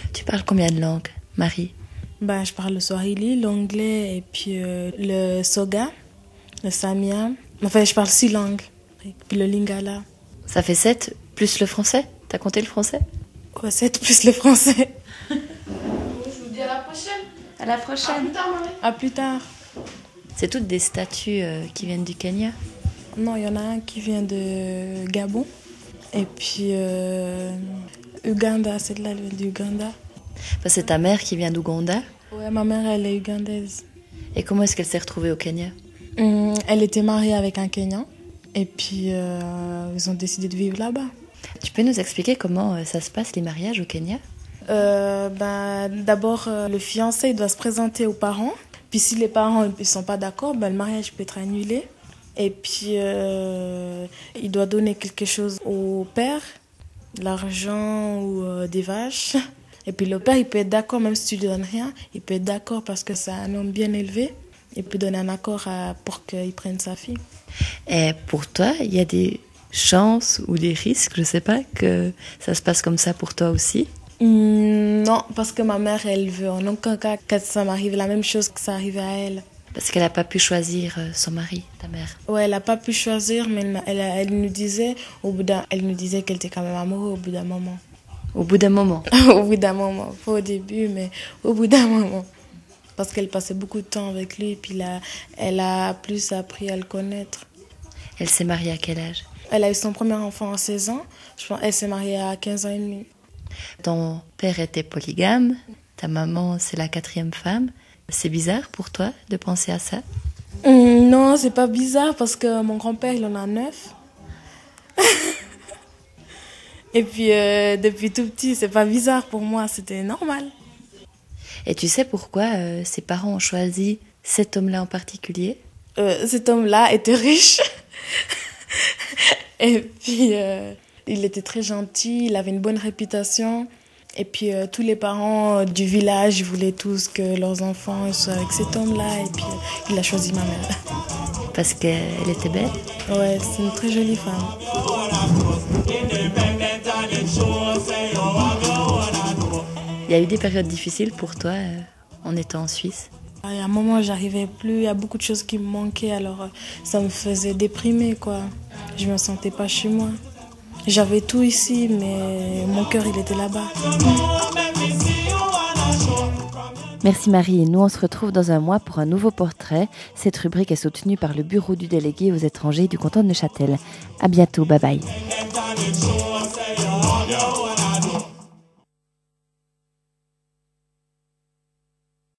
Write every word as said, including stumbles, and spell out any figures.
Tu parles combien de langues, Marie? Bah, je parle le swahili, l'anglais et puis euh, le soga, le samia. Enfin, je parle six langues. Et puis le lingala. Ça fait sept, plus le français? T'as compté le français? Ouais, sept plus le français. Je vous dis à la prochaine. À la À prochaine. plus tard, Marie. À plus tard. C'est toutes des statues euh, qui viennent du Kenya? Non, il y en a un qui vient de Gabon. Et puis euh, Uganda, celle-là, elle vient d'Uganda. Bah, c'est ta mère qui vient d'Ouganda. Ouais, ma mère, elle est ugandaise. Et comment est-ce qu'elle s'est retrouvée au Kenya? Hum, elle était mariée avec un Kenyan. Et puis, euh, ils ont décidé de vivre là-bas. Tu peux nous expliquer comment euh, ça se passe, les mariages au Kenya? Euh, ben, d'abord, euh, le fiancé il doit se présenter aux parents. Puis si les parents ne sont pas d'accord, ben, le mariage peut être annulé. Et puis, euh, il doit donner quelque chose au père, de l'argent ou euh, des vaches. Et puis le père, il peut être d'accord, même si tu lui donnes rien, il peut être d'accord parce que c'est un homme bien élevé. Il peut donner un accord à, pour qu'il prenne sa fille. Et pour toi, il y a des chances ou des risques, je sais pas, que ça se passe comme ça pour toi aussi? Hum, non, parce que ma mère, elle veut en aucun cas que ça m'arrive la même chose que ça arrivait à elle. Parce qu'elle n'a pas pu choisir euh, son mari, ta mère. Ouais, elle n'a pas pu choisir, mais elle, m'a- elle, elle nous disait, au bout d'un, elle nous disait qu'elle était quand même amoureuse au bout d'un moment. Au bout d'un moment. Au bout d'un moment, pas au début, mais au bout d'un moment. Parce qu'elle passait beaucoup de temps avec lui, puis là, elle a plus appris à le connaître. Elle s'est mariée à quel âge? Elle a eu son premier enfant à seize ans, je pense, elle s'est mariée à quinze ans et demi. Ton père était polygame, ta maman c'est la quatrième femme. C'est bizarre pour toi de penser à ça? Hum, non, c'est pas bizarre parce que mon grand-père, il en a neuf. Et puis, euh, depuis tout petit, c'est pas bizarre pour moi, c'était normal. Et tu sais pourquoi euh, ses parents ont choisi cet homme-là en particulier? Euh, cet homme-là était riche. Et puis, euh, il était très gentil, il avait une bonne réputation. Et puis, euh, tous les parents euh, du village voulaient tous que leurs enfants soient avec cet homme-là. Et puis, euh, il a choisi ma mère. Parce qu'elle était belle? Ouais, c'est une très jolie femme. Il y a eu des périodes difficiles pour toi euh, en étant en Suisse? À un moment, j'arrivais plus, il y a beaucoup de choses qui me manquaient, alors euh, ça me faisait déprimer, quoi. Je me sentais pas chez moi. J'avais tout ici, mais mon cœur, il était là-bas. Merci Marie, et nous on se retrouve dans un mois pour un nouveau portrait. Cette rubrique est soutenue par le bureau du délégué aux étrangers du canton de Neuchâtel. À bientôt, bye bye.